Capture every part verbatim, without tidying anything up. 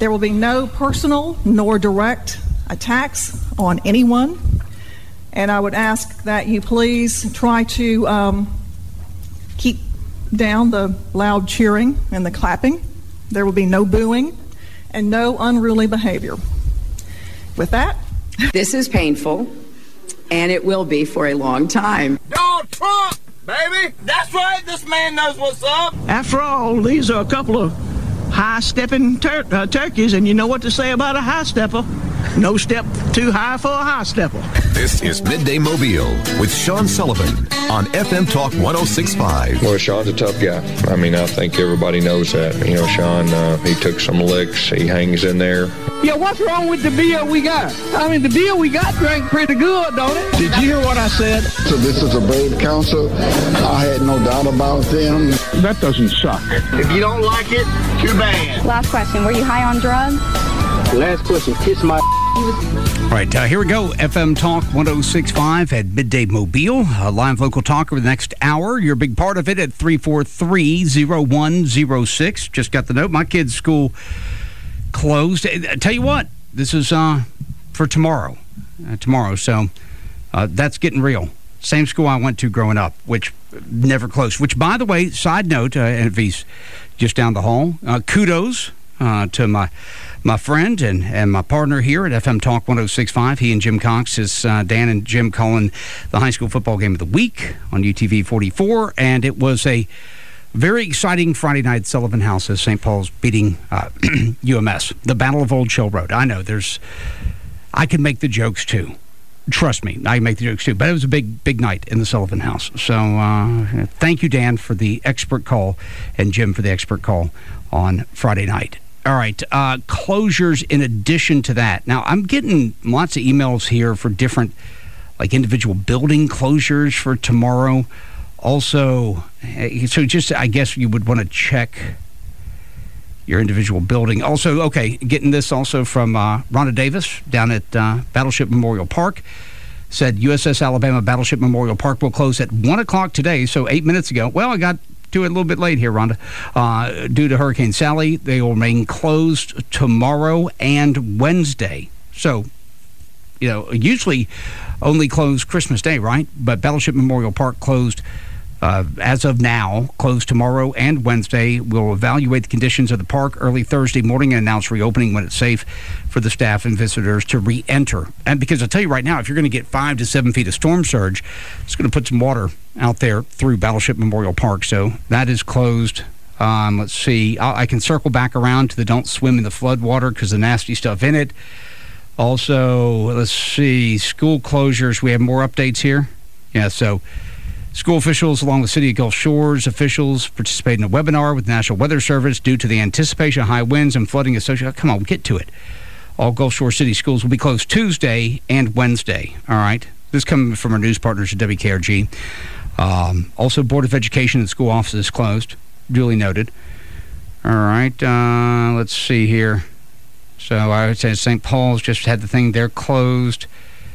There will be no personal nor direct attacks on anyone. And I would ask that you please try to um, keep down the loud cheering and the clapping. There will be no booing and no unruly behavior. With that, this is painful, and it will be for a long time. Donald Trump, baby! That's right, this man knows what's up. After all, these are a couple of high-stepping tur- uh, turkeys, and you know what to say about a high-stepper. No step too high for a high-stepper. This is Midday Mobile with Sean Sullivan on F M Talk one oh six point five. Well, Sean's a tough guy. I mean, I think everybody knows that. You know, Sean, uh, he took some licks. He hangs in there. Yeah, what's wrong with the beer we got? I mean, the beer we got drank pretty good, don't it? Did you hear what I said? So this is a brave council. I had no doubt about them. That doesn't suck. If you don't like it, too bad. Last question. Were you high on drugs? Last question. Kiss my... All right, uh, here we go. F M Talk one oh six point five at Midday Mobile. A live local talk over the next hour. You're a big part of it at three four three, oh one oh six. Just got the note. My kid's school closed. I tell you what, this is uh, for tomorrow. Uh, tomorrow, so uh, that's getting real. Same school I went to growing up, which never closed. Which, by the way, side note, uh, and if he's just down the hall, uh, kudos uh, to my... My friend and, and my partner here at F M Talk one oh six point five, he and Jim Cox, is uh, Dan and Jim calling the high school football game of the week on U T V forty-four, and it was a very exciting Friday night at Sullivan House as Saint Paul's beating uh, U M S, the Battle of Old Shell Road. I know there's, I can make the jokes too. Trust me, I can make the jokes too. But it was a big, big night in the Sullivan House. So uh, thank you, Dan, for the expert call, and Jim for the expert call on Friday night. All right, uh, closures in addition to that. Now, I'm getting lots of emails here for different, like, individual building closures for tomorrow. Also, so just, I guess you would want to check your individual building. Also, okay, getting this also from uh, Rhonda Davis down at uh, Battleship Memorial Park. Said U S S Alabama Battleship Memorial Park will close at one o'clock today, so eight minutes ago. Well, I got to it a little bit late here, Rhonda. Uh, due to Hurricane Sally, they will remain closed tomorrow and Wednesday. So, you know, usually only closed Christmas Day, right? But Battleship Memorial Park closed uh, as of now, closed tomorrow and Wednesday. We'll evaluate the conditions of the park early Thursday morning and announce reopening when it's safe for the staff and visitors to re-enter. And because I'll tell you right now, if you're going to get five to seven feet of storm surge, it's going to put some water out there through Battleship Memorial Park. So that is closed. Um, let's see. I, I can circle back around to the don't swim in the flood water because the nasty stuff in it. Also, let's see. School closures. We have more updates here. Yeah, so school officials along with City of Gulf Shores officials participate in a webinar with the National Weather Service due to the anticipation of high winds and flooding associated. Come on, get to it. All Gulf Shore City schools will be closed Tuesday and Wednesday. All right. This coming from our news partners at W K R G. Um, also, Board of Education and school offices closed. Duly noted. All right. Uh, let's see here. So I would say Saint Paul's just had the thing there closed.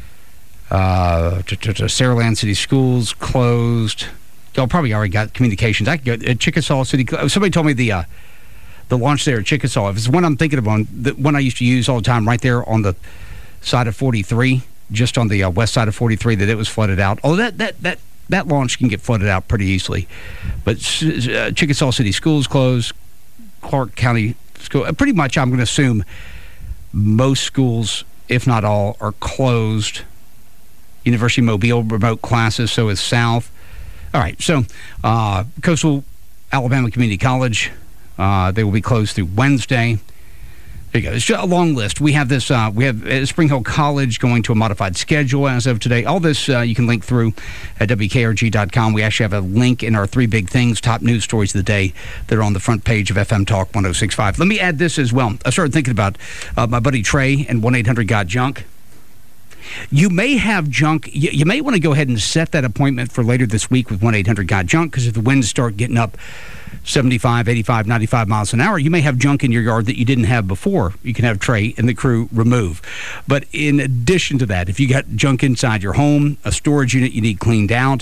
Uh, Saraland City Schools closed. Y'all probably already got communications. I could go at Chickasaw City. Somebody told me the uh, the launch there at Chickasaw. If it's one I'm thinking of, on the one I used to use all the time, right there on the side of forty-three, just on the uh, west side of forty-three, that it was flooded out. Oh, that that that that launch can get flooded out pretty easily. But uh, Chickasaw City Schools closed. Clark County School. Uh, pretty much, I'm going to assume most schools, if not all, are closed. University of Mobile remote classes, so is South. All right, so uh, Coastal Alabama Community College, uh, they will be closed through Wednesday. There you go. It's just a long list. We have this. Uh, we have uh, Spring Hill College going to a modified schedule as of today. All this uh, you can link through at W K R G dot com. We actually have a link in our three big things, top news stories of the day, that are on the front page of F M Talk one oh six point five. Let me add this as well. I started thinking about uh, my buddy Trey and one eight hundred got junk. You may have junk. You, you may want to go ahead and set that appointment for later this week with one eight hundred got junk, because if the winds start getting up seventy-five, eighty-five, ninety-five miles an hour, you may have junk in your yard that you didn't have before. You can have Trey and the crew remove. But in addition to that, if you got junk inside your home, a storage unit you need cleaned out,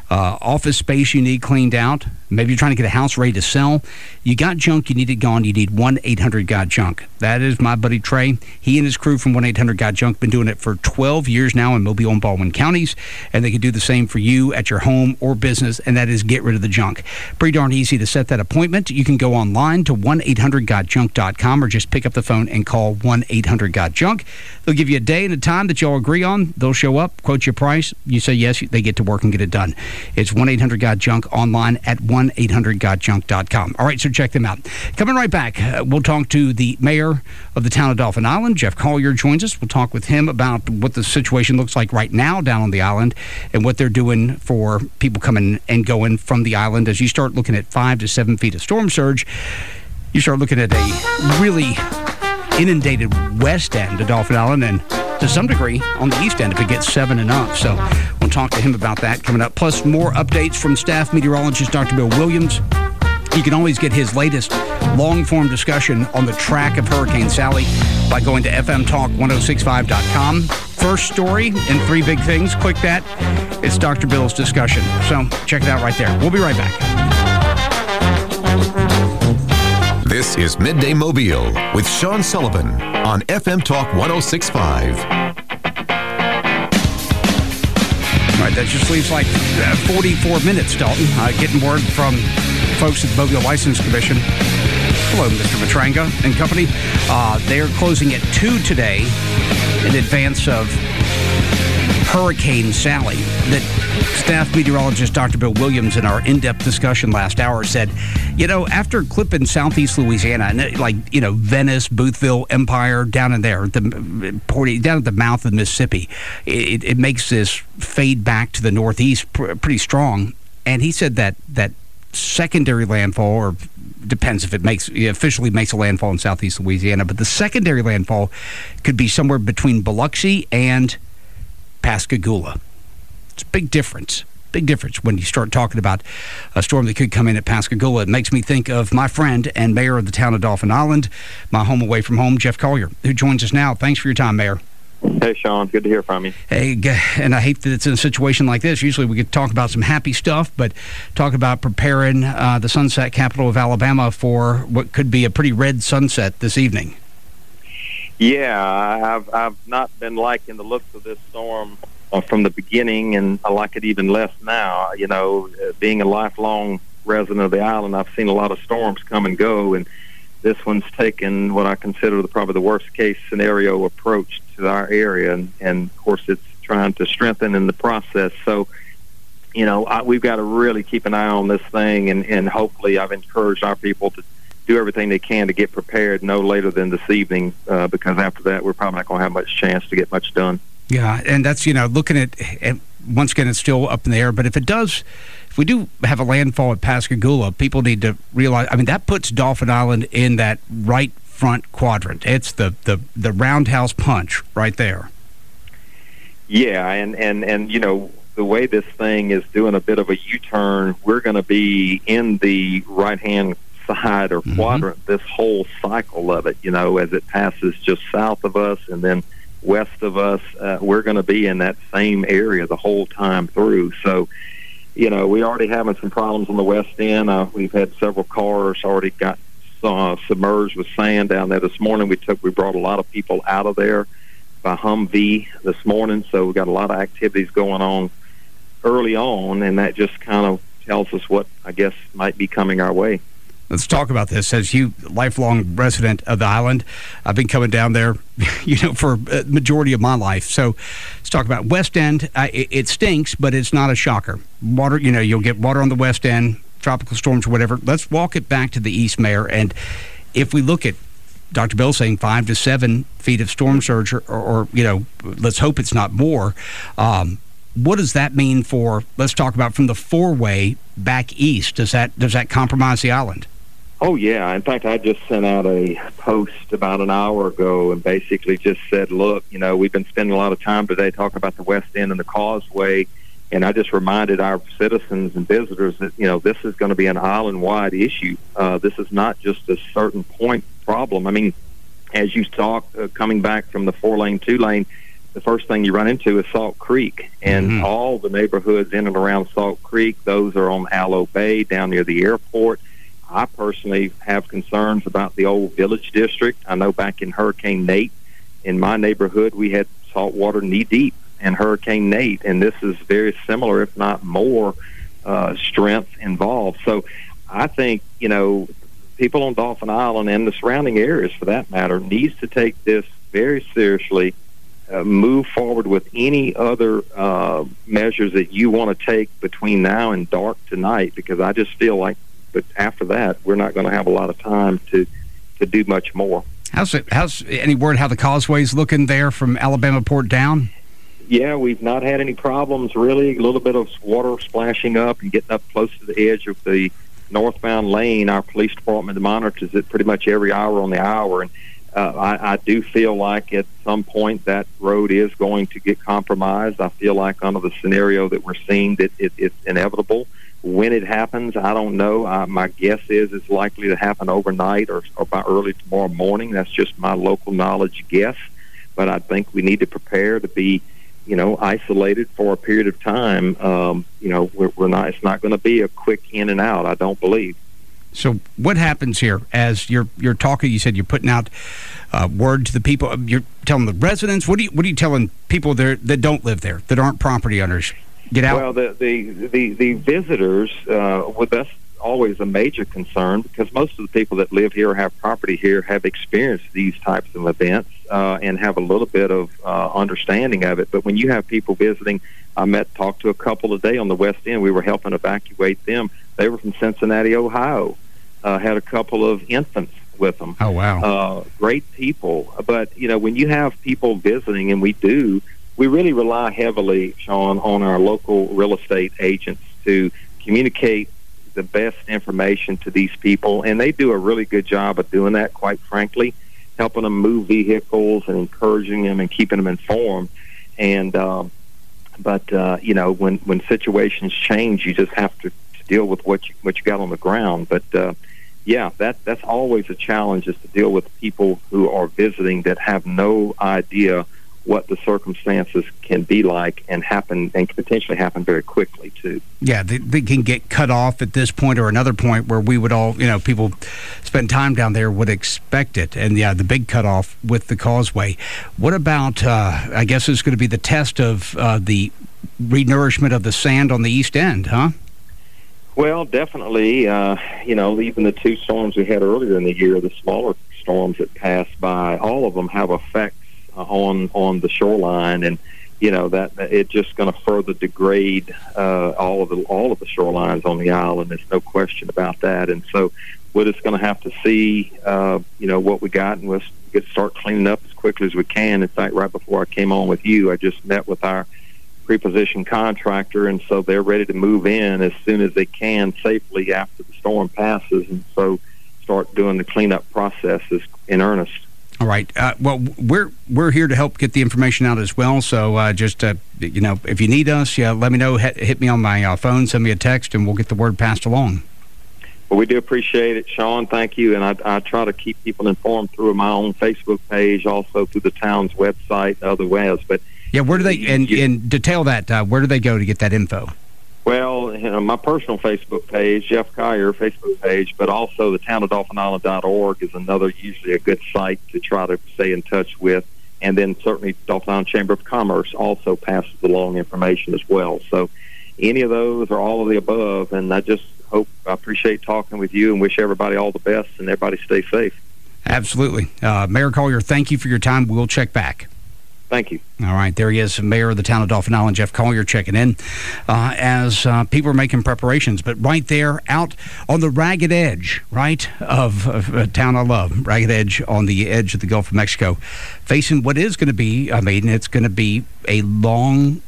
uh, office space you need cleaned out. Maybe you're trying to get a house ready to sell. You got junk, you need it gone. You need one eight hundred got junk. That is my buddy Trey. He and his crew from one eight hundred got junk been doing it for twelve years now in Mobile and Baldwin counties, and they can do the same for you at your home or business, and that is get rid of the junk. Pretty darn easy to set that appointment. You can go online to one eight hundred got junk dot com or just pick up the phone and call one eight hundred got junk. They'll give you a day and a time that you'll agree on. They'll show up, quote your price. You say yes, they get to work and get it done. It's one eight hundred got junk online at one eight hundred got junk dot com. All right, so check them out. Coming right back, uh, we'll talk to the mayor of the town of Dauphin Island. Jeff Collier joins us. We'll talk with him about what the situation looks like right now down on the island and what they're doing for people coming and going from the island. As you start looking at five to seven feet of storm surge, you start looking at a really inundated west end of Dauphin Island, and to some degree on the east end if it gets seven and up. So we'll talk to him about that coming up. Plus more updates from staff meteorologist Doctor Bill Williams. You can always get his latest long-form discussion on the track of Hurricane Sally by going to f m talk ten sixty-five dot com. First story and three big things. Click that. It's Doctor Bill's discussion. So check it out right there. We'll be right back. This is Midday Mobile with Sean Sullivan on F M Talk ten sixty-five. All right, that just leaves like uh, forty-four minutes, Dalton. Uh, getting word from folks at the Mobile License Commission. Hello, Mister Matranga and company. Uh, they are closing at two today in advance of Hurricane Sally. That staff meteorologist Doctor Bill Williams in our in-depth discussion last hour said, you know, after clipping southeast Louisiana, and like, you know, Venice, Boothville, Empire, down in there, the down at the mouth of the Mississippi, it, it makes this fade back to the northeast pr- pretty strong. And he said that that secondary landfall, or depends if it makes it officially makes a landfall in southeast Louisiana, but the secondary landfall could be somewhere between Biloxi and Pascagoula. It's a big difference. Big difference when you start talking about a storm that could come in at Pascagoula. It makes me think of my friend and mayor of the town of Dauphin Island, my home away from home, Jeff Collier, who joins us now. Thanks for your time, Mayor. Hey, Sean. Good to hear from you. Hey, and I hate that it's in a situation like this. Usually we could talk about some happy stuff, but talk about preparing uh, the sunset capital of Alabama for what could be a pretty red sunset this evening. Yeah, I've I've not been liking the looks of this storm uh, from the beginning, and I like it even less now. You know, uh, being a lifelong resident of the island, I've seen a lot of storms come and go, and this one's taken what I consider the, probably the worst-case scenario approach to our area, and, and, of course, it's trying to strengthen in the process. So, you know, I, we've got to really keep an eye on this thing, and, and hopefully I've encouraged our people to do everything they can to get prepared no later than this evening, uh, because after that we're probably not going to have much chance to get much done. Yeah, and that's, you know, looking at, and once again, it's still up in the air, but if it does, if we do have a landfall at Pascagoula, people need to realize, I mean, that puts Dauphin Island in that right front quadrant. It's the, the, the roundhouse punch right there. Yeah, and, and, and, you know, the way this thing is doing a bit of a U-turn, we're going to be in the right-hand side or mm-hmm. quadrant this whole cycle of it, you know, as it passes just south of us and then west of us. Uh, we're going to be in that same area the whole time through. So, you know, we already having some problems on the west end. Uh, we've had several cars already got uh, submerged with sand down there this morning. We took, we brought a lot of people out of there by Humvee this morning. So we've got a lot of activities going on early on, and that just kind of tells us what I guess might be coming our way. Let's talk about this. As you, lifelong resident of the island, I've been coming down there, you know, for a majority of my life. So let's talk about West End. Uh, it, it stinks, but it's not a shocker. Water, you know, you'll get water on the West End, tropical storms or whatever. Let's walk it back to the east, Mayor. And if we look at Doctor Bill saying five to seven feet of storm surge, or, or you know, let's hope it's not more. Um, what does that mean for, let's talk about from the four-way back east? Does that does that compromise the island? Oh, yeah. In fact, I just sent out a post about an hour ago and basically just said, look, you know, we've been spending a lot of time today talking about the West End and the Causeway, and I just reminded our citizens and visitors that, you know, this is going to be an island-wide issue. Uh, this is not just a certain point problem. I mean, as you talk, uh, coming back from the four-lane, two-lane, the first thing you run into is Salt Creek, and mm-hmm. all the neighborhoods in and around Salt Creek, those are on Aloe Bay down near the airport. I personally have concerns about the old Village District. I know back in Hurricane Nate, in my neighborhood, we had saltwater knee-deep in Hurricane Nate, and this is very similar, if not more, uh, strength involved. So I think, you know, people on Dauphin Island and the surrounding areas, for that matter, needs to take this very seriously, uh, move forward with any other uh, measures that you want to take between now and dark tonight, because I just feel like but after that, we're not going to have a lot of time to, to do much more. How's it? How's any word how the causeway's looking there from Alabama Port down? Yeah, we've not had any problems really. A little bit of water splashing up and getting up close to the edge of the northbound lane. Our police department monitors it pretty much every hour on the hour, and uh, I, I do feel like at some point that road is going to get compromised. I feel like under the scenario that we're seeing that it, it's inevitable. When it happens, I don't know. Uh, my guess is it's likely to happen overnight or, or by early tomorrow morning. That's just my local knowledge guess. But I think we need to prepare to be, you know, isolated for a period of time. Um, you know, we're, we're not. It's not going to be a quick in and out, I don't believe. So what happens here as you're you're talking? You said you're putting out uh, word to the people. You're telling the residents. What are you What are you telling people there that don't live there, that aren't property owners? Get out. Well, the the the, the visitors, uh, well, that's always a major concern, because most of the people that live here or have property here have experienced these types of events uh, and have a little bit of uh, understanding of it. But when you have people visiting, I met, talked to a couple today on the West End. We were helping evacuate them. They were from Cincinnati, Ohio. Uh, had a couple of infants with them. Oh, wow. Uh, great people. But, you know, when you have people visiting, and we do, we really rely heavily, Sean, on our local real estate agents to communicate the best information to these people, and they do a really good job of doing that, quite frankly, helping them move vehicles and encouraging them and keeping them informed. And um, but uh, you know, when when situations change, you just have to, to deal with what you what you got on the ground. But uh, yeah, that that's always a challenge, is to deal with people who are visiting that have no idea what the circumstances can be like and happen, and potentially happen very quickly too. Yeah, they, they can get cut off at this point or another point where we would all, you know, people spend time down there would expect it. And yeah, the big cutoff with the causeway. What about, uh, I guess it's going to be the test of uh, the renourishment of the sand on the east end, huh? Well, definitely. Uh, you know, even the two storms we had earlier in the year, the smaller storms that passed by, all of them have effects on on the shoreline, and you know that it's just going to further degrade uh, all of the all of the shorelines on the island. There's no question about that. And so we're just going to have to see, uh, you know, what we got, and we'll get start cleaning up as quickly as we can. In fact, right before I came on with you, I just met with our preposition contractor, and so they're ready to move in as soon as they can safely after the storm passes, and so start doing the cleanup processes in earnest. All right. Uh, well, we're we're here to help get the information out as well. So uh, just, uh, you know, if you need us, yeah, let me know. Hit, hit me on my uh, phone, send me a text, and we'll get the word passed along. Well, we do appreciate it, Sean. Thank you. And I, I try to keep people informed through my own Facebook page, also through the town's website, other ways. But yeah, where do they, and, you, and detail that, uh, where do they go to get that info? Well, you know, my personal Facebook page, Jeff Collier Facebook page, but also the town of dauphin island dot org is another, usually a good site to try to stay in touch with. And then certainly Dauphin Island Chamber of Commerce also passes along information as well. So any of those or all of the above, and I just hope, I appreciate talking with you and wish everybody all the best, and everybody stay safe. Absolutely. Uh, Mayor Collier, thank you for your time. We'll check back. Thank you. All right, there he is, Mayor of the town of Dauphin Island, Jeff Collier, checking in uh, as uh, people are making preparations. But right there, out on the ragged edge, right, of, of a town I love, ragged edge on the edge of the Gulf of Mexico, facing what is going to be, I mean, it's going to be a long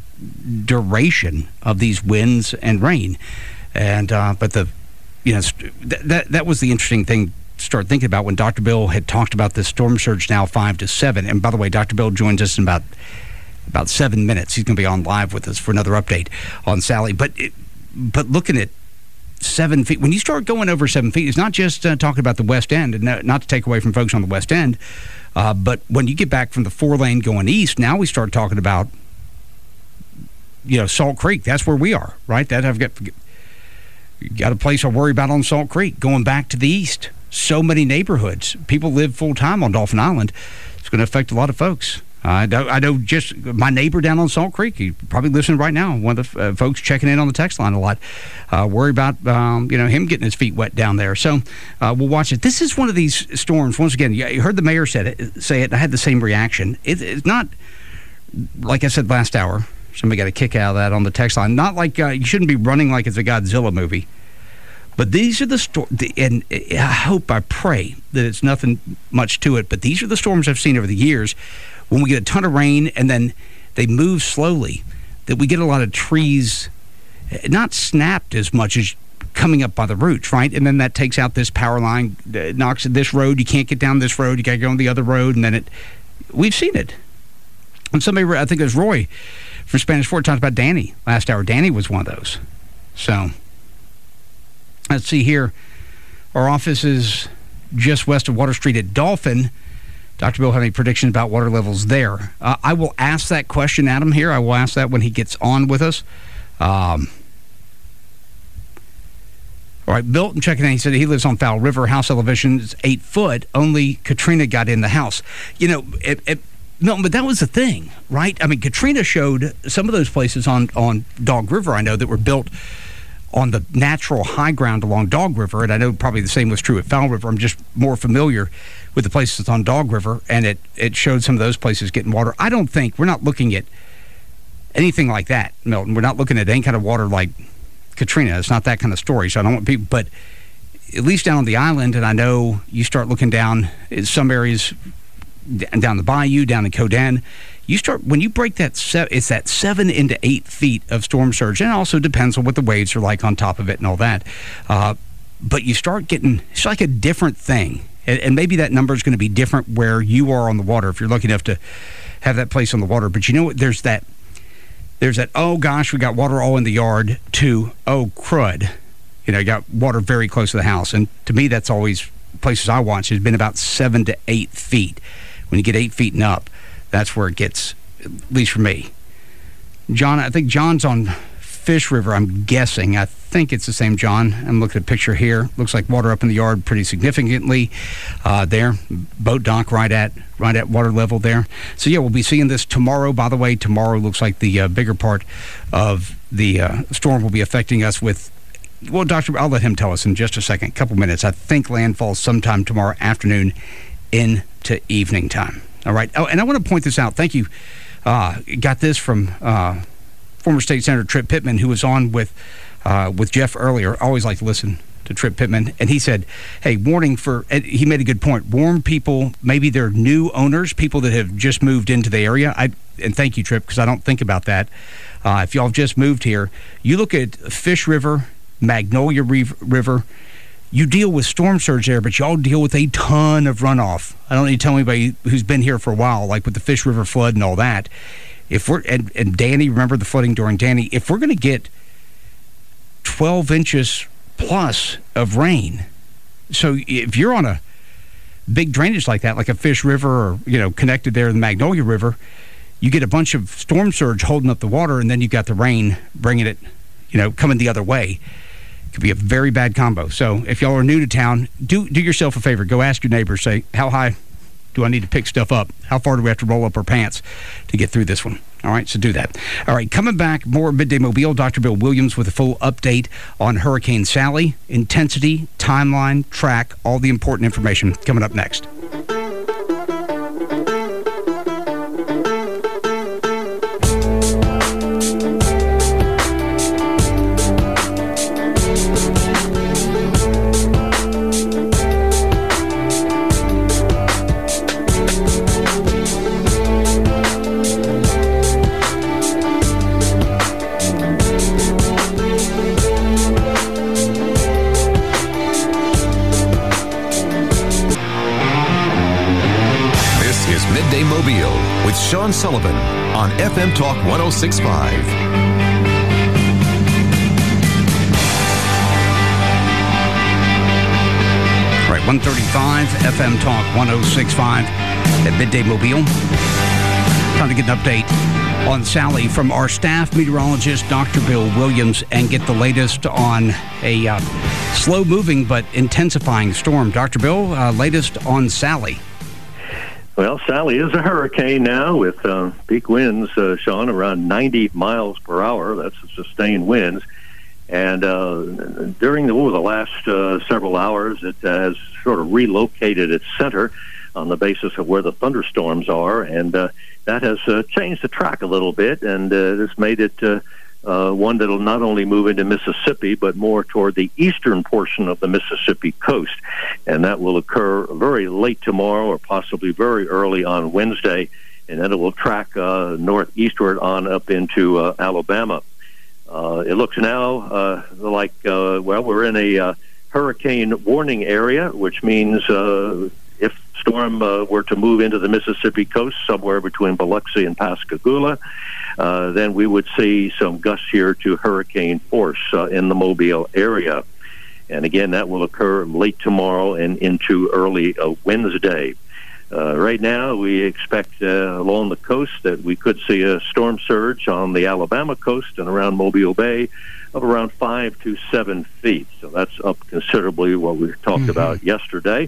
duration of these winds and rain. And uh, but the, you know, th- that that was the interesting thing. Start thinking about when Doctor Bill had talked about this storm surge now five to seven. And by the way, Doctor Bill joins us in about about seven minutes. He's going to be on live with us for another update on Sally. But it, but looking at seven feet, when you start going over seven feet, it's not just uh, talking about the West End, and not to take away from folks on the West End, Uh, but when you get back from the four lane going east, now we start talking about, you know, Salt Creek. That's where we are, right? That I've got, got a place I worry about on Salt Creek. Going back to the east, so many neighborhoods. People live full time on Dolphin Island. It's going to affect a lot of folks. I know, I know just my neighbor down on Salt Creek, he probably listening right now, one of the uh, folks checking in on the text line a lot, uh, worry about, um, you know, him getting his feet wet down there. So uh, we'll watch it. This is one of these storms, once again, you heard the mayor said it, say it, and I had the same reaction. It, it's not, like I said last hour, somebody got a kick out of that on the text line, not like uh, you shouldn't be running like it's a Godzilla movie. But these are the storms, and I hope, I pray that it's nothing much to it, but these are the storms I've seen over the years when we get a ton of rain and then they move slowly, that we get a lot of trees not snapped as much as coming up by the roots, right? And then that takes out this power line, uh, knocks at this road. You can't get down this road. You got to go on the other road, and then it. We've seen it. And somebody, I think it was Roy from Spanish Fort, talked about Danny last hour. Danny was one of those. So let's see here. Our office is just west of Water Street at Dolphin. Doctor Bill, have any predictions about water levels there? Uh, I will ask that question, Adam, here. I will ask that when he gets on with us. Um, all right, Milton checking in. He said he lives on Fowl River. House elevation is eight foot. Only Katrina got in the house. You know, it, it, Milton, but that was the thing, right? I mean, Katrina showed some of those places on, on Dog River, I know, that were built on the natural high ground along Dog River, and I know probably the same was true at Fowl River. I'm just more familiar with the places on Dog River, and it, it showed some of those places getting water. I don't think, we're not looking at anything like that, Milton. We're not looking at any kind of water like Katrina. It's not that kind of story, so I don't want people, but at least down on the island, and I know you start looking down in some areas, down the bayou, down in Codan, you start, when you break that, se- it's that seven into eight feet of storm surge, and it also depends on what the waves are like on top of it and all that. Uh, but you start getting, it's like a different thing. And, and maybe that number is going to be different where you are on the water if you're lucky enough to have that place on the water. But you know what? There's that, there's that, oh gosh, we got water all in the yard, to, oh crud. You know, you got water very close to the house. And to me, that's always, places I watch, has been about seven to eight feet. When you get eight feet and up, that's where it gets, at least for me. John, I think John's on Fish River, I'm guessing. I think it's the same John. I'm looking at a picture here. Looks like water up in the yard pretty significantly uh, there. Boat dock right at right at water level there. So, yeah, we'll be seeing this tomorrow. By the way, tomorrow looks like the uh, bigger part of the uh, storm will be affecting us with, well, Doctor, I'll let him tell us in just a second, a couple minutes. I think landfall sometime tomorrow afternoon into evening time. All right. Oh, and I want to point this out. Thank you. Uh, got this from uh, former State Senator Tripp Pittman, who was on with uh, with Jeff earlier. I always like to listen to Tripp Pittman. And he said, hey, warning for, he made a good point. Warn people, maybe they're new owners, people that have just moved into the area. I And thank you, Tripp, because I don't think about that. Uh, if y'all have just moved here, you look at Fish River, Magnolia River, you deal with storm surge there, but y'all deal with a ton of runoff. I don't need to tell anybody who's been here for a while, like with the Fish River flood and all that. If we're and, and Danny, remember the flooding during Danny? If we're going to get twelve inches plus of rain, so if you're on a big drainage like that, like a Fish River, or you know, connected there to the Magnolia River, you get a bunch of storm surge holding up the water, and then you've got the rain bringing it, you know, coming the other way. Could be a very bad combo. So if y'all are new to town, do do yourself a favor. Go ask your neighbors. Say, how high do I need to pick stuff up? How far do we have to roll up our pants to get through this one? All right, so do that. All right, coming back, more Midday Mobile. Doctor Bill Williams with a full update on Hurricane Sally, intensity, timeline, track, all the important information coming up next. Sean Sullivan on F M Talk one oh six point five. Right, one thirty-five, F M Talk one oh six point five. at Midday Mobile. Trying to get an update on Sally from our staff meteorologist, Doctor Bill Williams, and get the latest on a uh, slow-moving but intensifying storm. Doctor Bill, uh, latest on Sally. Well, Sally is a hurricane now with uh, peak winds, uh, Sean, around ninety miles per hour. That's sustained winds. And uh, during the, over the last uh, several hours, it has sort of relocated its center on the basis of where the thunderstorms are. And uh, that has uh, changed the track a little bit, and uh, it's made it uh, uh, one that will not only move into Mississippi, but more toward the eastern portion of the Mississippi coast. And that will occur very late tomorrow or possibly very early on Wednesday. And then it will track uh, northeastward on up into uh, Alabama. Uh, it looks now uh, like, uh, well, we're in a uh, hurricane warning area, which means uh, if storm uh, were to move into the Mississippi coast somewhere between Biloxi and Pascagoula, uh, then we would see some gusts here to hurricane force uh, in the Mobile area. And again, that will occur late tomorrow and into early uh, Wednesday. Uh, right now, we expect uh, along the coast that we could see a storm surge on the Alabama coast and around Mobile Bay of around five to seven feet. So that's up considerably what we talked mm-hmm. about yesterday.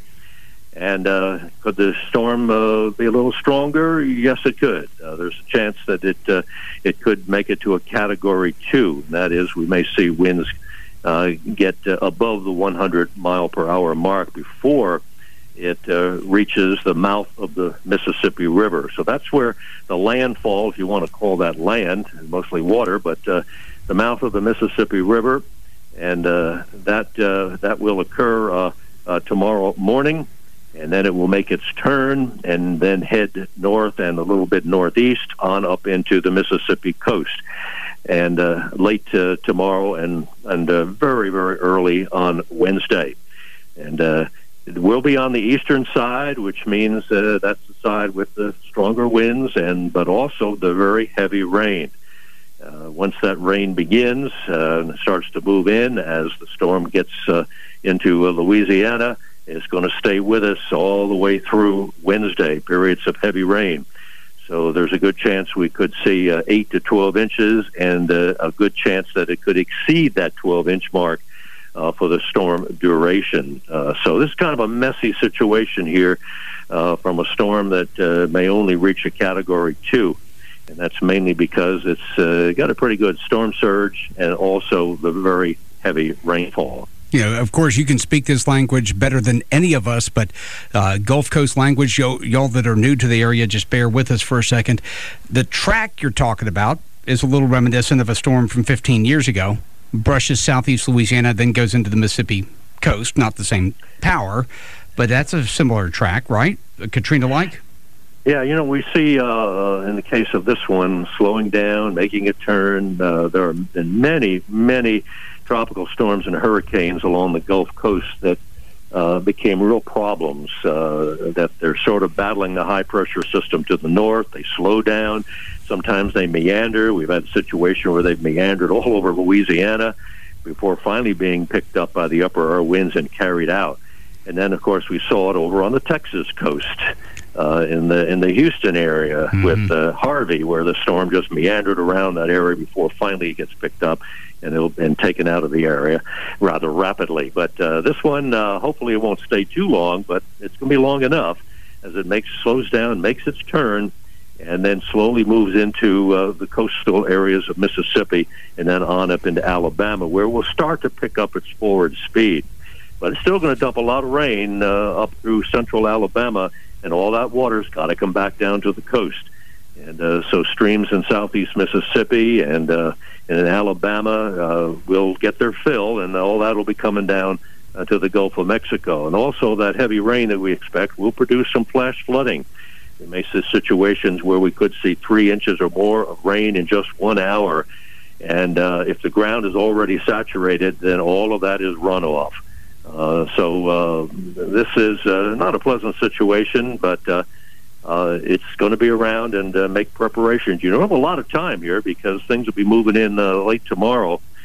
And uh, could the storm uh, be a little stronger? Yes, it could. Uh, there's a chance that it uh, it could make it to a Category two. That is, we may see winds uh, get uh, above the one hundred mile per hour mark before it uh, reaches the mouth of the Mississippi River. So that's where the landfall, if you want to call that land, mostly water, but uh, the mouth of the Mississippi River, and uh, that uh, that will occur uh, uh, tomorrow morning, and then it will make its turn and then head north and a little bit northeast on up into the Mississippi coast. And uh, late uh, tomorrow and, and uh, very, very early on Wednesday. And uh, it will be on the eastern side, which means uh, that's the side with the stronger winds, and but also the very heavy rain. Uh, once that rain begins uh, and starts to move in as the storm gets uh, into uh, Louisiana, it's going to stay with us all the way through Wednesday, periods of heavy rain. So there's a good chance we could see uh, eight to twelve inches, and uh, a good chance that it could exceed that twelve-inch mark Uh, for the storm duration. Uh, so this is kind of a messy situation here uh, from a storm that uh, may only reach a Category two. And that's mainly because it's uh, got a pretty good storm surge and also the very heavy rainfall. You know, of course, you can speak this language better than any of us, but uh, Gulf Coast language, y'all, y'all that are new to the area, just bear with us for a second. The track you're talking about is a little reminiscent of a storm from fifteen years ago. Brushes southeast Louisiana, then goes into the Mississippi coast. Not the same power, but that's a similar track, right? Katrina-like? Yeah, you know, we see uh, in the case of this one, slowing down, making a turn. Uh, there have been many, many tropical storms and hurricanes along the Gulf Coast that uh, became real problems, uh, that they're sort of battling the high-pressure system to the north. They slow down. Sometimes they meander. We've had a situation where they've meandered all over Louisiana before finally being picked up by the upper air winds and carried out. And then, of course, we saw it over on the Texas coast uh, in the in the Houston area mm-hmm. with uh, Harvey, where the storm just meandered around that area before finally it gets picked up and it'll and taken out of the area rather rapidly. But uh, this one, uh, hopefully, it won't stay too long, but it's going to be long enough as it makes slows down, makes its turn, and then slowly moves into uh, the coastal areas of Mississippi and then on up into Alabama, where we'll start to pick up its forward speed. But it's still going to dump a lot of rain uh, up through central Alabama, and all that water's got to come back down to the coast. And uh, so streams in southeast Mississippi and, uh, and in Alabama uh, will get their fill, and all that will be coming down uh, to the Gulf of Mexico. And also that heavy rain that we expect will produce some flash flooding. We may see situations where we could see three inches or more of rain in just one hour. And uh, if the ground is already saturated, then all of that is runoff. Uh, so uh, this is uh, not a pleasant situation, but uh, uh, it's going to be around, and uh, make preparations. You don't have a lot of time here because things will be moving in uh, late tomorrow.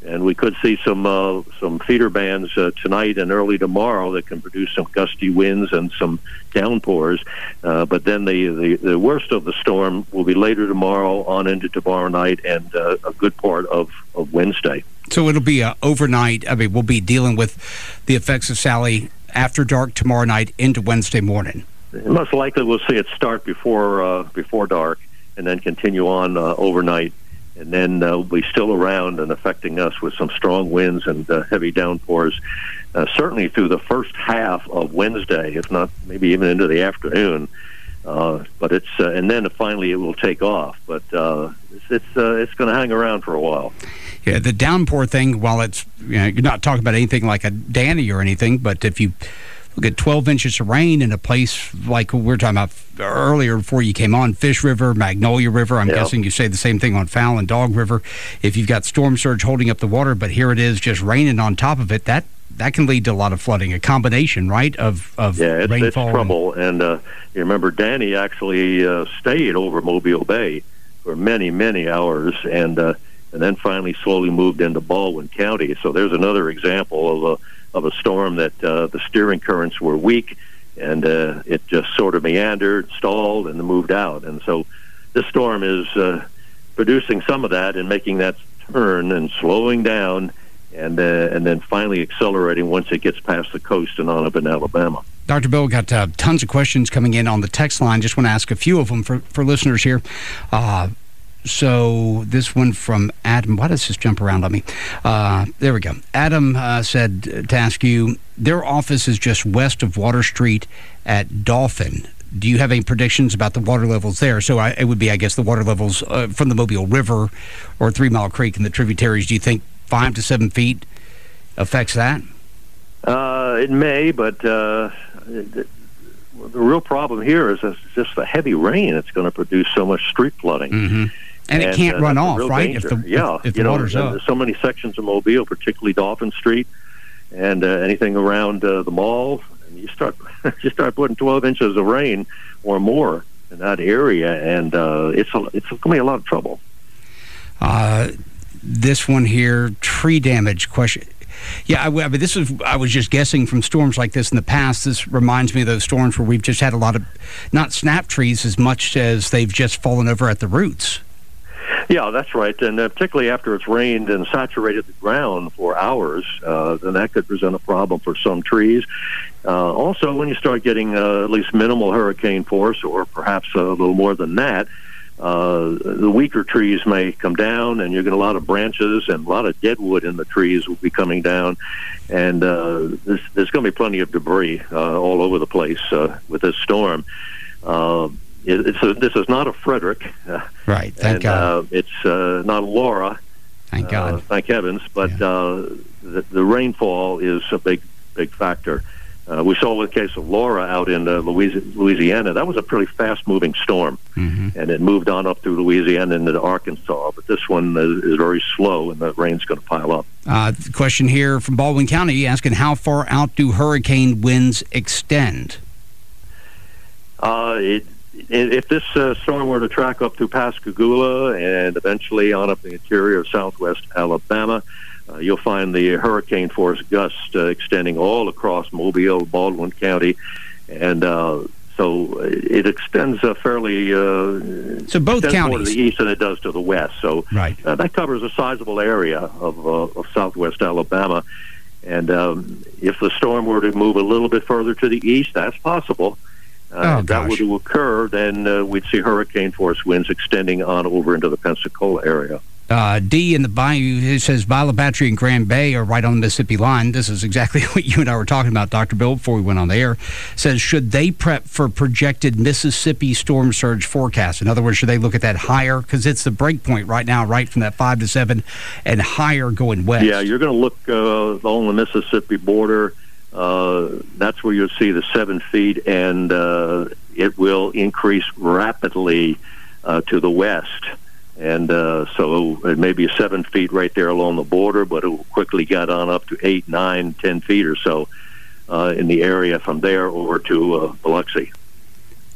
And we could see some uh, some feeder bands uh, tonight and early tomorrow that can produce some gusty winds and some downpours. Uh, but then the, the, the worst of the storm will be later tomorrow on into tomorrow night and uh, a good part of, of Wednesday. So it'll be uh, overnight. I mean, we'll be dealing with the effects of Sally after dark tomorrow night into Wednesday morning. Most likely we'll see it start before uh, before dark and then continue on uh, overnight. And then uh, we'll be still around and affecting us with some strong winds and uh, heavy downpours, uh, certainly through the first half of Wednesday, if not maybe even into the afternoon. Uh, but it's uh, and then finally it will take off. But uh, it's it's, uh, it's going to hang around for a while. Yeah, the downpour thing. While it's you know, you're not talking about anything like a Danny or anything, but if you look at twelve inches of rain in a place like we were talking about earlier before you came on, Fish River, Magnolia River, I'm yeah. guessing you say the same thing on Fowl and Dog River. If you've got storm surge holding up the water, but here it is just raining on top of it, that that can lead to a lot of flooding, a combination, right, of, of yeah, it's, rainfall. it's trouble. And, and uh, you remember Danny actually uh, stayed over Mobile Bay for many, many hours, and uh, and then finally slowly moved into Baldwin County. So there's another example of a of a storm that uh, the steering currents were weak, and uh, it just sort of meandered, stalled, and moved out. And so this storm is uh, producing some of that and making that turn and slowing down, and uh, and then finally accelerating once it gets past the coast and on up in Alabama. Doctor Bill, got uh, tons of questions coming in on the text line. Just want to ask a few of them for, for listeners here. Uh, So this one from Adam. Why does this jump around on me? Uh, there we go. Adam uh, said to ask you, their office is just west of Water Street at Dolphin. Do you have any predictions about the water levels there? So I, it would be, I guess, the water levels uh, from the Mobile River or Three Mile Creek and the tributaries. Do you think five to seven feet affects that? Uh, it may, but uh, the, the real problem here is just the heavy rain. It's going to produce so much street flooding. Mm-hmm. And, and it can't uh, run off, right? If the, yeah, if, if the you know, water's up. There's so many sections of Mobile, particularly Dolphin Street, and uh, anything around uh, the mall. And you start, you start putting twelve inches of rain or more in that area, and uh, it's a, it's going to be a lot of trouble. Uh, this one here, tree damage question. Yeah, I, I mean, this is. I was just guessing from storms like this in the past. This reminds me of those storms where we've just had a lot of, not snap trees as much as they've just fallen over at the roots. Yeah, that's right. And uh, particularly after it's rained and saturated the ground for hours, uh, then that could present a problem for some trees. Uh, also, when you start getting uh, at least minimal hurricane force, or perhaps a little more than that, uh, the weaker trees may come down, and you get a lot of branches and a lot of dead wood in the trees will be coming down. And uh, there's, there's going to be plenty of debris uh, all over the place uh, with this storm. Uh, It's a, this is not a Frederick. Uh, right, thank and, God. Uh, it's uh, not a Laura. Thank God. Uh, thank heavens. But yeah. uh, the, the rainfall is a big, big factor. Uh, we saw the case of Laura out in uh, Louisiana. That was a pretty fast-moving storm, mm-hmm. and it moved on up through Louisiana and into Arkansas. But this one is, is very slow, and the rain's going to pile up. Uh, question here from Baldwin County asking, how far out do hurricane winds extend? Uh, it If this uh, storm were to track up through Pascagoula and eventually on up the interior of southwest Alabama, uh, you'll find the hurricane force gusts uh, extending all across Mobile, Baldwin County, and uh, so it extends uh, fairly. Uh, so both extends counties more to the east than it does to the west. So right. uh, that covers a sizable area of, uh, of southwest Alabama, and um, if the storm were to move a little bit further to the east, that's possible. Uh, oh, if that were to occur, then uh, we'd see hurricane force winds extending on over into the Pensacola area. Uh, D in the Bayou, it says Bila Battery and Grand Bay are right on the Mississippi line. This is exactly what you and I were talking about, Doctor Bill, before we went on the air. Says, should they prep for projected Mississippi storm surge forecast? In other words, should they look at that higher? Because it's the break point right now, right from that five to seven and higher going west. Yeah, you're going to look uh, along the Mississippi border. Uh, that's where you'll see the seven feet, and uh, it will increase rapidly uh, to the west. And uh, so it may be seven feet right there along the border, but it will quickly get on up to eight, nine, ten feet or so uh, in the area from there over to uh, Biloxi.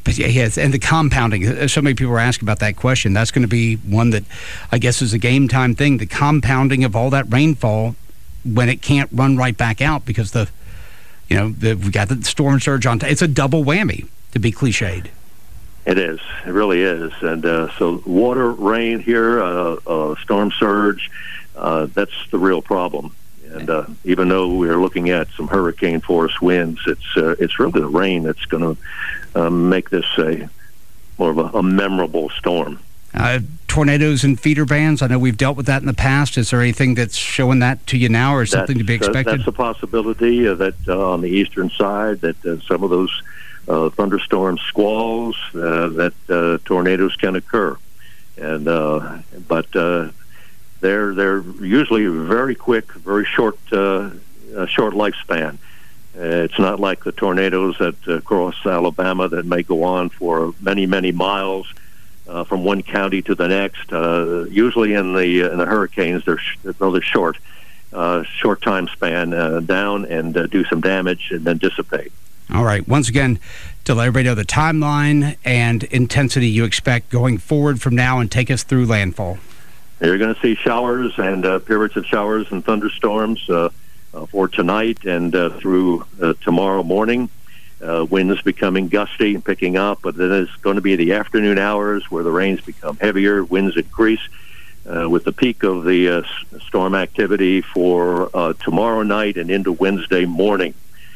But yeah, yes, and the compounding. So many people are asking about that question. That's going to be one that I guess is a game time thing. The compounding of all that rainfall when it can't run right back out because the, you know, the, we got the storm surge on. T- it's a double whammy, to be cliched. It is. It really is. And uh, so water, rain here, uh, uh, storm surge, uh, that's the real problem. And uh, even though we're looking at some hurricane force winds, it's uh, it's really the rain that's going to um, make this a more of a, a memorable storm. Uh, tornadoes and feeder bands, I know we've dealt with that in the past. Is there anything that's showing that to you now, or something that's, to be expected? Uh, that's a possibility uh, that uh, on the eastern side that uh, some of those Uh, thunderstorm squalls, uh, that uh, tornadoes can occur, and uh, but uh, they're they're usually very quick, very short, uh, uh, short lifespan. Uh, it's not like the tornadoes that uh, cross Alabama that may go on for many many miles uh, from one county to the next. Uh, usually in the in the hurricanes, they're sh- they're short, uh, short time span uh, down and uh, do some damage and then dissipate. All right. Once again, to let everybody know the timeline and intensity you expect going forward from now and take us through landfall. You're going to see showers and uh, periods of showers and thunderstorms uh, uh, for tonight and uh, through uh, tomorrow morning. Uh, winds becoming gusty and picking up, but then it's going to be the afternoon hours where the rains become heavier, winds increase, uh, with the peak of the uh, storm activity for uh, tomorrow night and into Wednesday morning.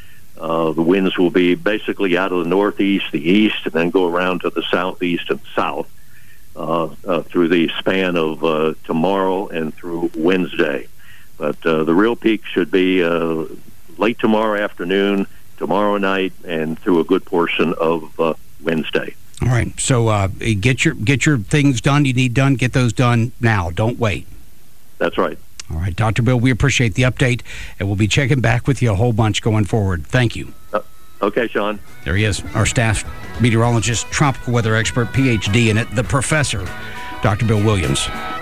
Uh, the winds will be basically out of the northeast, the east, and then go around to the southeast and south uh, uh, through the span of uh, tomorrow and through Wednesday. But uh, the real peak should be uh, late tomorrow afternoon, tomorrow night, and through a good portion of uh, Wednesday. All right. So uh, get your get your things done you need done. Get those done now. Don't wait. That's right. All right, Doctor Bill, we appreciate the update, and we'll be checking back with you a whole bunch going forward. Thank you. Uh, okay, Sean. There he is, our staff meteorologist, tropical weather expert, P H D in it, the professor, Doctor Bill Williams.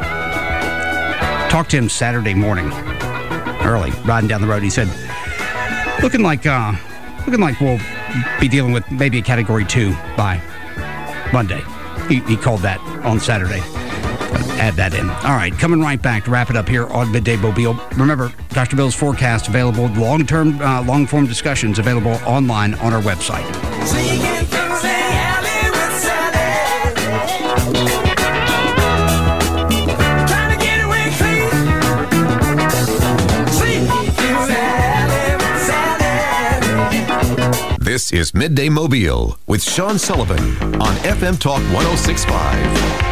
Talked to him Saturday morning, early, riding down the road. He said, looking like, uh, looking like we'll be dealing with maybe a Category two by Monday. He, he called that on Saturday. Add that in. All right, coming right back to wrap it up here on Midday Mobile. Remember, Doctor Bill's forecast available, long-term, uh, long-form discussions available online on our website. This is Midday Mobile with Sean Sullivan on F M Talk one oh six point five.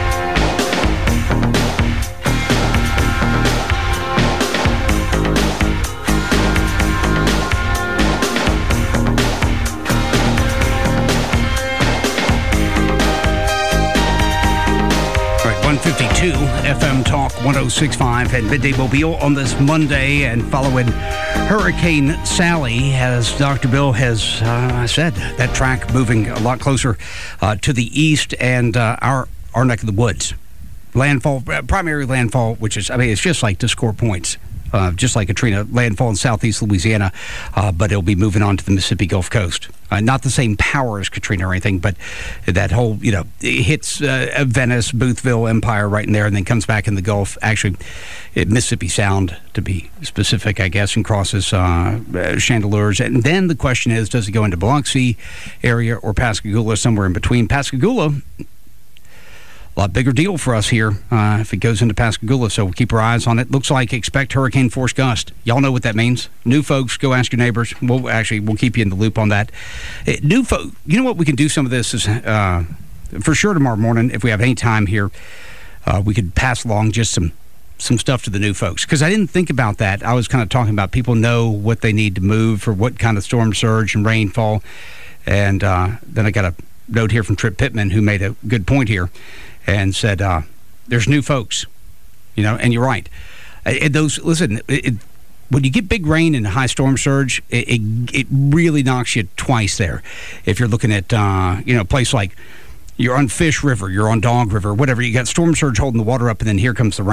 one fifty-two F M Talk one oh six point five and Midday Mobile on this Monday, and following Hurricane Sally, as Doctor Bill has uh, said, that track moving a lot closer uh, to the east and uh, our our neck of the woods. Landfall, uh, primary landfall, which is, I mean, it's just like to score points. Uh, just like Katrina, landfall in southeast Louisiana, uh, but it'll be moving on to the Mississippi Gulf Coast. Uh, not the same power as Katrina or anything, but that whole, you know, it hits uh, Venice, Boothville, Empire right in there, and then comes back in the Gulf. Actually, it, Mississippi Sound, to be specific, I guess, and crosses uh, Chandeleurs. And then the question is, does it go into Biloxi area or Pascagoula, somewhere in between? Pascagoula, a lot bigger deal for us here uh, if it goes into Pascagoula, so we'll keep our eyes on it. Looks like expect hurricane force gust. Y'all know what that means. New folks, go ask your neighbors. We'll actually we'll keep you in the loop on that. Uh, new folk, you know what, we can do some of this is uh, for sure tomorrow morning if we have any time here. Uh, we could pass along just some some stuff to the new folks, because I didn't think about that. I was kind of talking about people know what they need to move for what kind of storm surge and rainfall, and uh, then I got a note here from Trip Pittman who made a good point here. And said, uh, there's new folks, you know, and you're right. It, those Listen, it, it, when you get big rain and high storm surge, it, it, it really knocks you twice there. If you're looking at, uh, you know, a place like you're on Fish River, you're on Dog River, whatever, you got storm surge holding the water up, and then here comes the rain.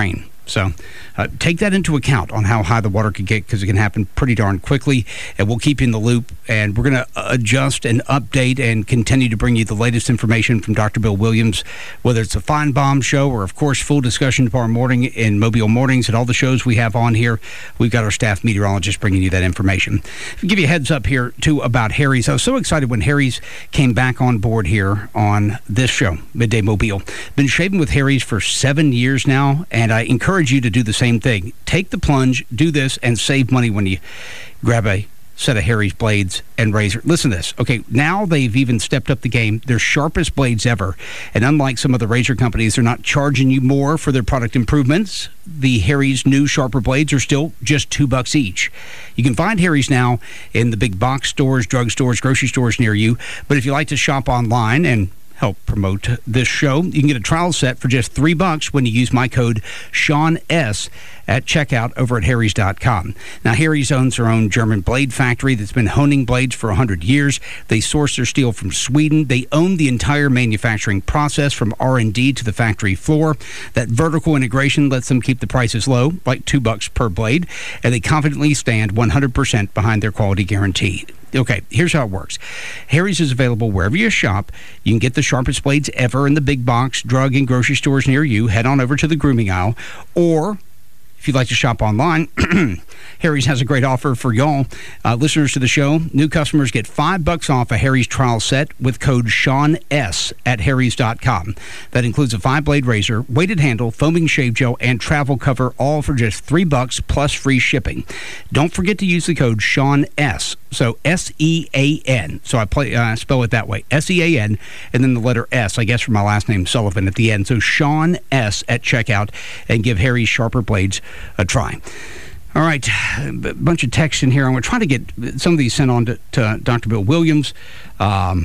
So uh, take that into account on how high the water could get, because it can happen pretty darn quickly, and we'll keep you in the loop, and we're going to adjust and update and continue to bring you the latest information from Doctor Bill Williams, whether it's a Fine Bomb show or, of course, full discussion tomorrow morning in Mobile Mornings and all the shows we have on here. We've got our staff meteorologist bringing you that information. I'll give you a heads up here, too, about Harry's. I was so excited when Harry's came back on board here on this show, Midday Mobile. Been shaving with Harry's for seven years now, and I encourage you to do the same thing. Take the plunge, do this, and save money when you grab a set of Harry's blades and razor. Listen to this. Okay, now they've even stepped up the game. They're sharpest blades ever. And unlike some of the razor companies, they're not charging you more for their product improvements. The Harry's new sharper blades are still just two bucks each. You can find Harry's now in the big box stores, drug stores, grocery stores near you. But if you like to shop online and help promote this show, you can get a trial set for just three bucks when you use my code Sean S at checkout over at harrys dot com. Now, Harry's owns their own German blade factory that's been honing blades for one hundred years. They source their steel from Sweden. They own the entire manufacturing process from R and D to the factory floor. That vertical integration lets them keep the prices low, like two bucks per blade, and they confidently stand one hundred percent behind their quality guarantee. Okay, here's how it works. Harry's is available wherever you shop. You can get the sharpest blades ever in the big box, drug, and grocery stores near you. Head on over to the grooming aisle. Or, if you'd like to shop online, Harry's has a great offer for y'all. Uh, listeners to the show, new customers get five bucks off a Harry's trial set with code Sean S at harrys dot com. That includes a five-blade razor, weighted handle, foaming shave gel, and travel cover, all for just three bucks plus free shipping. Don't forget to use the code Sean S. So S E A N. So I play, uh, spell it that way. S E A N, and then the letter S, I guess, for my last name, Sullivan, at the end. So Sean S at checkout, and give Harry's sharper blades a try. All right, a bunch of texts in here. I'm going to try to get some of these sent on to, to Doctor Bill Williams. Um,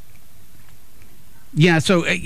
yeah, so, uh,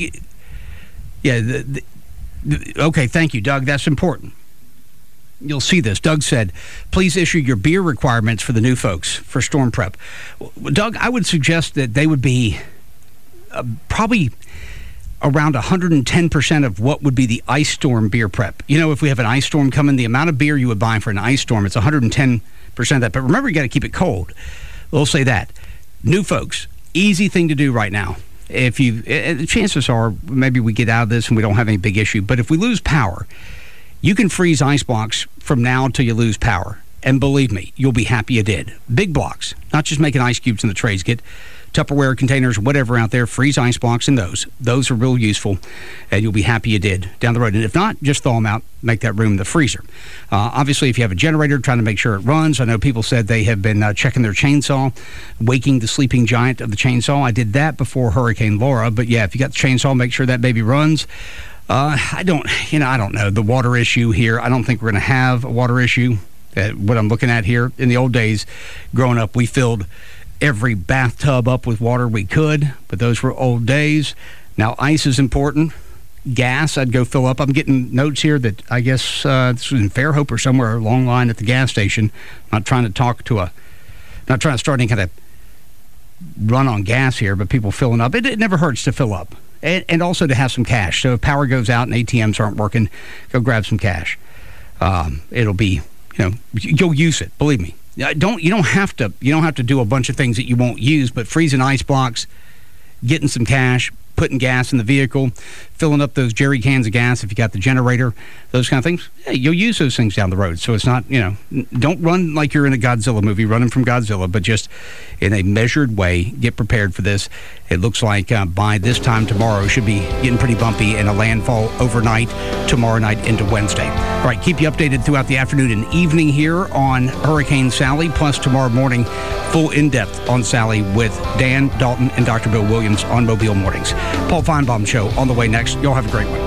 yeah, the, the, okay, thank you, Doug. That's important. You'll see this. Doug said, please issue your beer requirements for the new folks for storm prep. Doug, I would suggest that they would be uh, probably around one hundred ten percent of what would be the ice storm beer prep. You know, if we have an ice storm coming, the amount of beer you would buy for an ice storm, it's one hundred ten percent of that. But remember, you got to keep it cold. We'll say that. New folks, easy thing to do right now. If you, uh, chances are maybe we get out of this and we don't have any big issue. But if we lose power, you can freeze ice blocks from now until you lose power. And believe me, you'll be happy you did. Big blocks, not just making ice cubes in the trays. Get Tupperware containers, whatever out there, freeze ice blocks in those. Those are real useful, and you'll be happy you did down the road. And if not, just thaw them out, make that room in the freezer. Uh, obviously, if you have a generator, trying to make sure it runs. I know people said they have been uh, checking their chainsaw, waking the sleeping giant of the chainsaw. I did that before Hurricane Laura, but yeah, if you got the chainsaw, make sure that baby runs. Uh, I don't, you know, I don't know. The water issue here, I don't think we're going to have a water issue. Uh, what I'm looking at here, in the old days, growing up, we filled every bathtub up with water we could, but those were old days. Now, ice is important. Gas, I'd go fill up. I'm getting notes here that I guess uh, this was in Fairhope or somewhere, a long line at the gas station. I'm not trying to talk to a, not trying to start any kind of run on gas here, but people filling up. It, it never hurts to fill up. And, and also to have some cash. So if power goes out and A T Ms aren't working, go grab some cash. Um, it'll be, you know, you'll use it. Believe me. Don't you don't have to you don't have to do a bunch of things that you won't use, but freezing ice blocks, getting some cash, putting gas in the vehicle, filling up those jerry cans of gas if you got the generator, those kind of things. Yeah, you'll use those things down the road. So it's not, you know, don't run like you're in a Godzilla movie, running from Godzilla, but just in a measured way, get prepared for this. It looks like uh, by this time tomorrow, should be getting pretty bumpy and a landfall overnight, tomorrow night into Wednesday. All right, keep you updated throughout the afternoon and evening here on Hurricane Sally, plus tomorrow morning, full in-depth on Sally with Dan Dalton and Doctor Bill Williams on Mobile Mornings. Paul Feinbaum Show on the way next. Y'all have a great one.